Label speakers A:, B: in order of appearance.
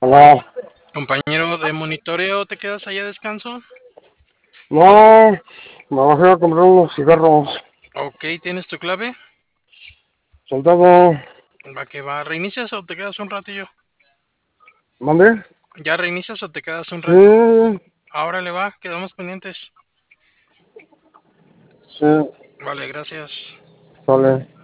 A: No,
B: Compañero de monitoreo, ¿te quedas allá a descanso?
A: no, me bajé a comprar unos cigarros.
B: Ok, ¿tienes tu clave?
A: Soldado,
B: Va que va. ¿Reinicias o te quedas un ratillo?
A: ¿mande?
B: ¿Ya reinicias o te quedas un
A: Sí,
B: rato? Ahora le va, quedamos pendientes.
A: sí,
B: Vale, gracias.
A: sale.